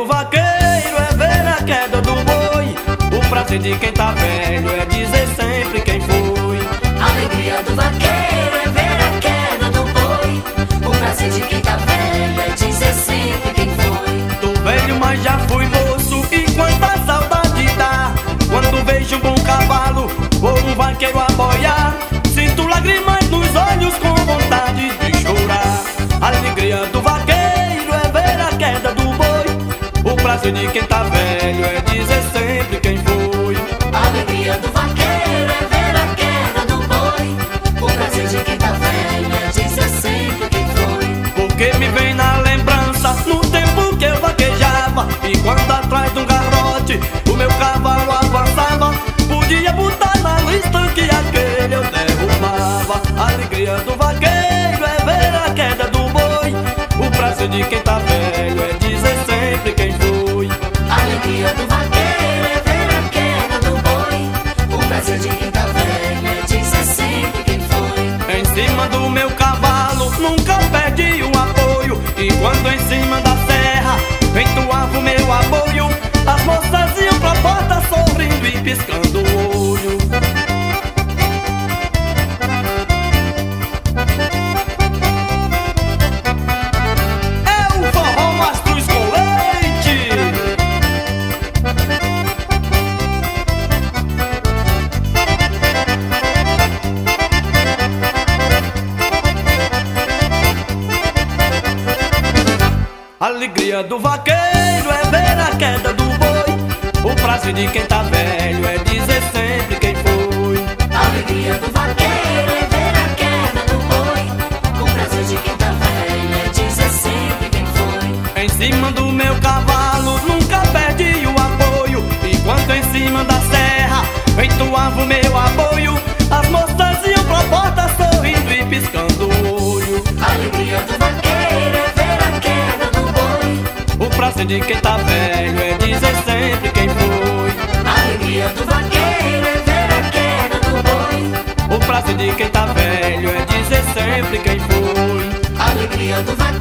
do vaqueiro é ver a queda do boi. O prazer de quem tá velho é dizer sempre quem foi. A alegria do vaqueiro é ver a queda do boi. O prazer de quem tá velho é dizer sempre quem foi. Tô velho, mas já fui moço, e quanta saudade dá quando vejo um bom cavalo ou um vaqueiro a boiar. Sinto lágrimas nos olhos com vontade de chorar. A alegria do vaqueiro é ver a queda do boi. O prazer de quem tá velho é dizer sempre quem foi. A alegria do vaqueiro é ver a queda do boi. O prazer de quem tá velho é dizer sempre quem foi. Porque me vem na lembrança no tempo que eu vaquejava, e quando atrás de um garrote o meu cavalo avançava, podia botar na lista que aquele eu derrubava. A alegria do vaqueiro é ver a queda do boi. O prazer de quem tá velho é dizer sempre quem foi. A alegria do vaqueiro é ver a queda do boi. O prazer de quem tá velho é dizer sempre quem foi. Em cima do meu cavalo nunca perdi o apoio, e quando em cima da serra entoava o meu apoio, as moças iam pra porta sorrindo e piscando o olho. É o forró Mastruz com leite. A alegria do vaqueiro é ver a queda do boi. O prazer de quem tá velho é dizer sempre quem foi. A alegria do vaqueiro é ver a queda do boi. O prazer de quem tá velho é dizer sempre quem foi. Em cima do meu cavalo nunca perdi o apoio, e quando em cima da serra entoava o meu apoio, as moças iam pra porta sorrindo e piscando o olho. A alegria do vaqueiro é ver a queda do boi. O prazer de quem tá velho é dizer sempre quem foi. A alegria do vaqueiro é ver a queda do boi. O prazer de quem tá velho é dizer sempre quem foi. A alegria do vaqueiro